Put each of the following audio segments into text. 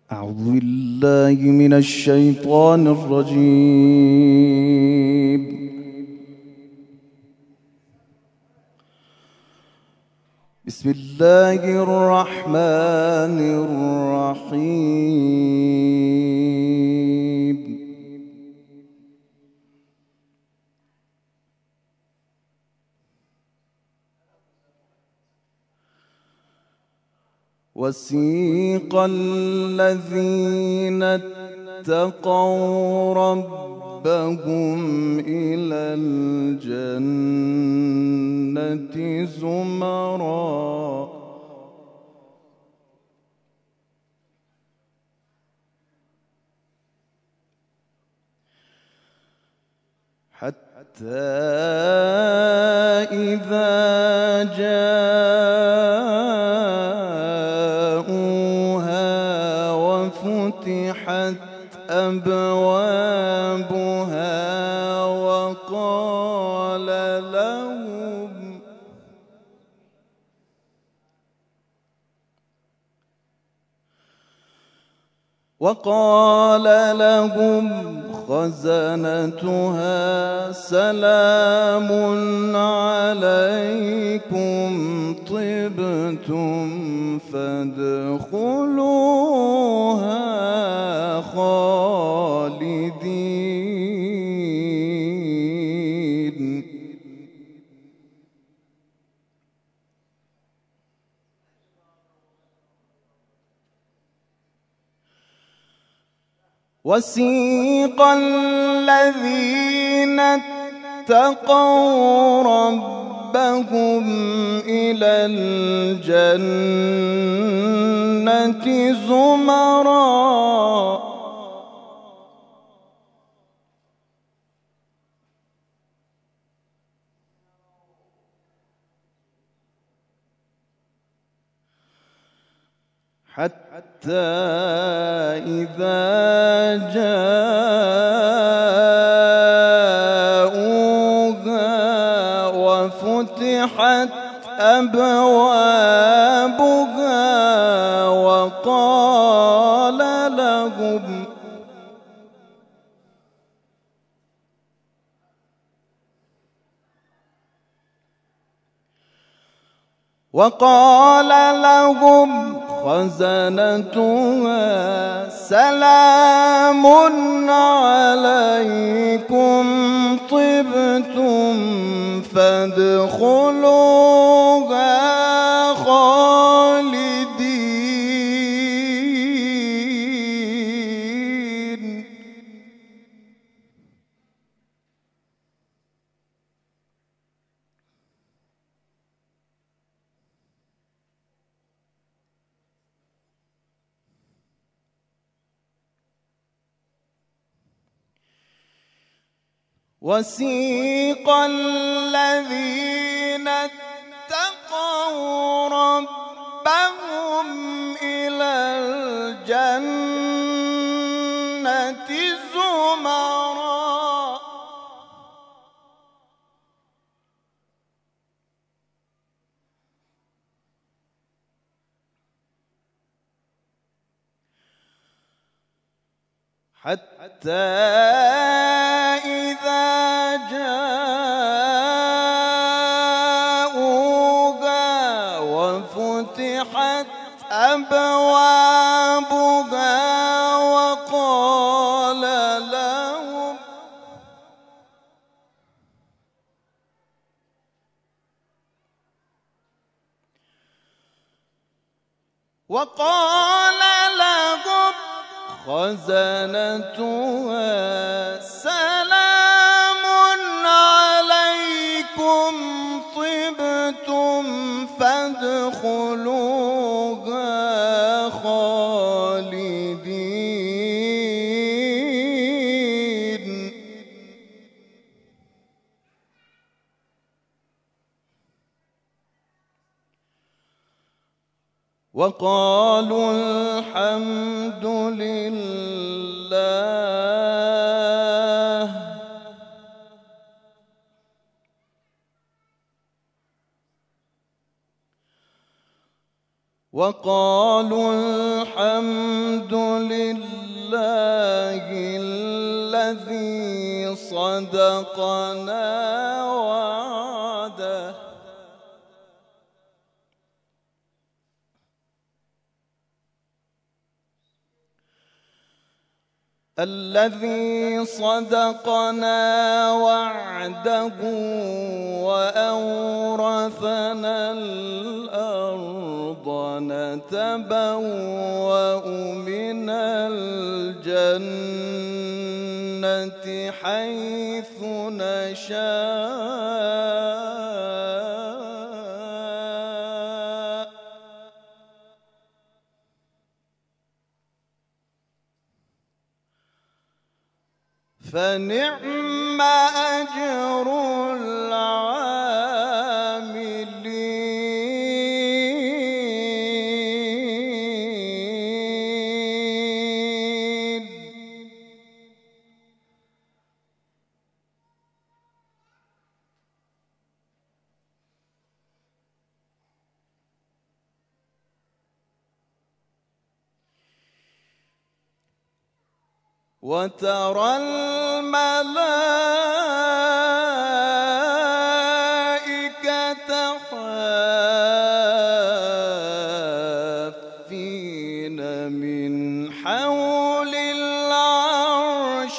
أعوذ بالله من الشيطان الرجيم. بسم الله الرحمن الرحيم. وسيق الذين اتقوا ربهم إلى الجنة زمرًا حتى إذا جاءوها وفتحت أبوابها وقال لهم خزنتها سلام عليكم طبتم فادخلوها خالدين. وسيق الذين اتقوا ربهم إلى الجنة زمرًا حتى إذا جاءوها وفتحت أبوابها وقال لهم خزنتها سلام عليكم طبتم فادخلوها خالدين. وسيق الذين اتقوا ربهم إلى الجنة زمرًا حتى إذا جاءوها وفتحت أبوابها وقال لهم خزنتها سلام عليكم طبتم فادخلوها خالدين. وقالوا الحمد لله وقالوا الحمد لله الذي صدقنا وعده وأورثنا الأرض نتبوأ من الجنة حيث نشاء فنعم أجر العاملين. وترى الملائكة حافين من حول العرش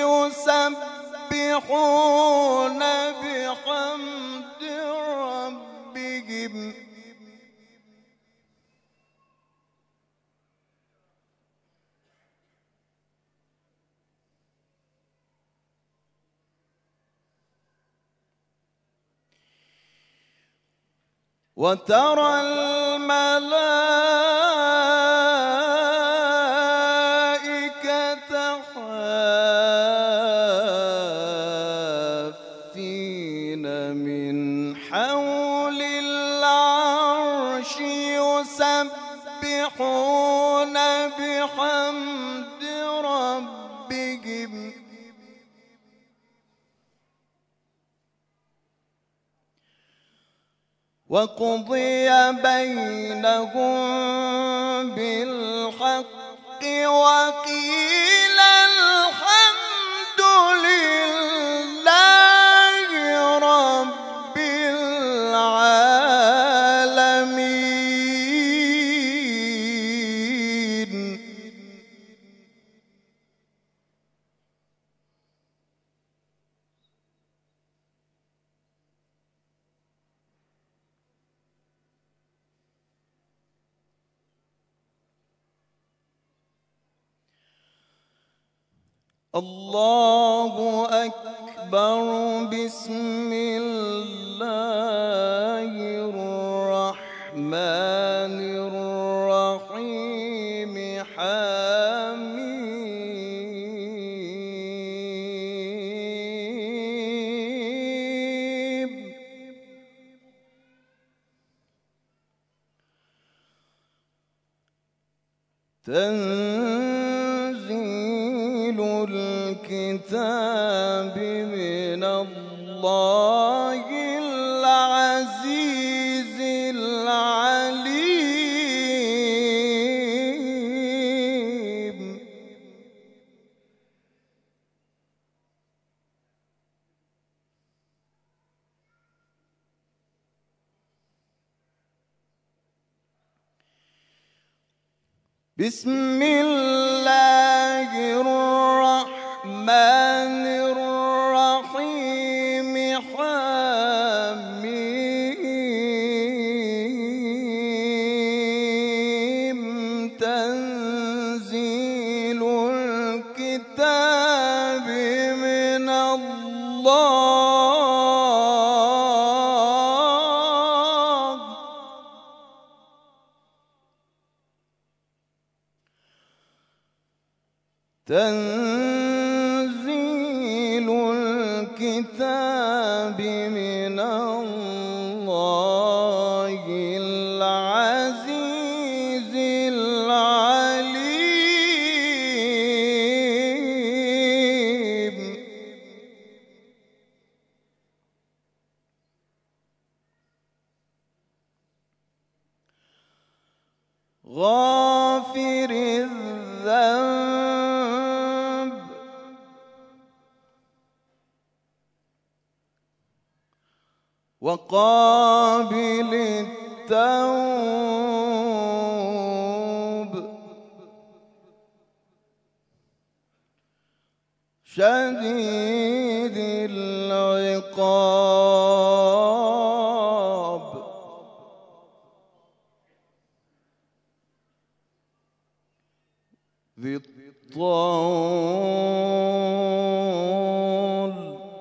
يسبحون بحمد ربهم وترى الملائكة حافين من حول العرش يسبحون بحمد ربهم وقضي بينهم بالحق وقيل الحمد لله رب العالمين. الله أكبر. بسم الله الرحمن الرحيم. حميم. تنزيل الكتاب من الله العزيز العليم. بسم الله الرحمن الرحيم. حميم. تنزيل الكتاب من الله تنزيل الكتاب من الله العزيز العليم. وقابل التوب شديد العقاب ذي الطول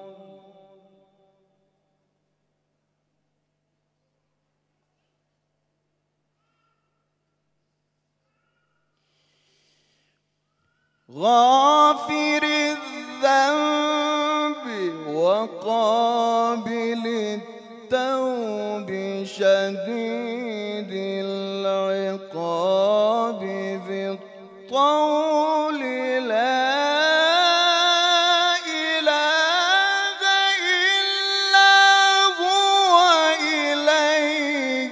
غافر الذنب وقابل التوب شديد العقاب ذي الطول لا إله إلا هو إليه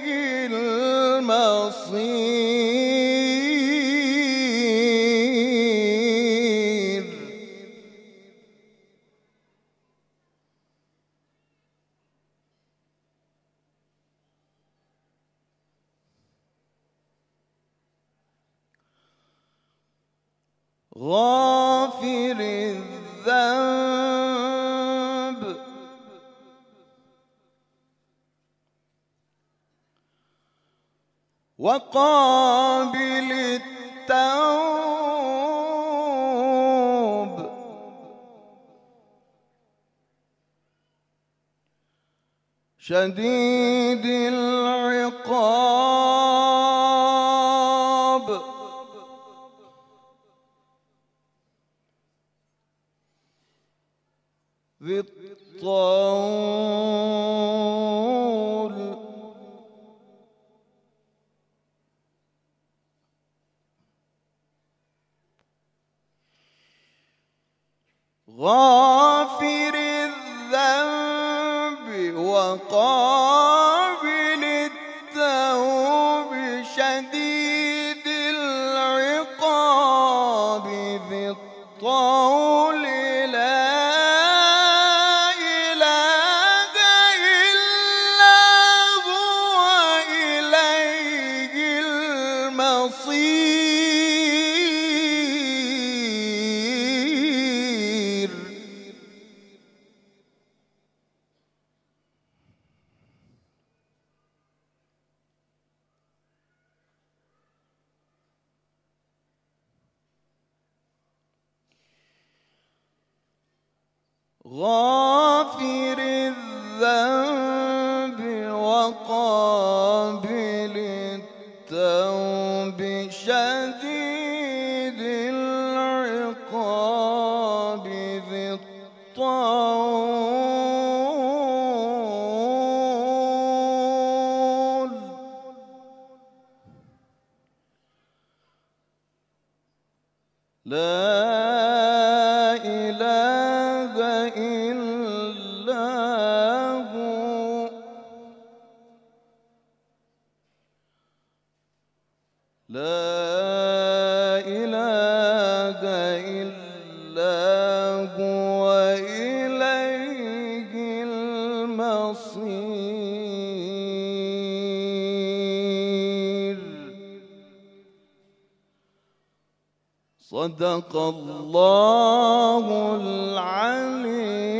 المصير غافر الذنب وقابل التوب شديد العقاب ذي الطول غافر الذنب وقابل التوب شديد العقاب ذي الطول لا إله إلا هو إليه المصير غافر الذنب وقابل التوب شديد العقاب ذي الطول لا إله إلا هو لا إله إلا هو إليه المصير صدق الله العلي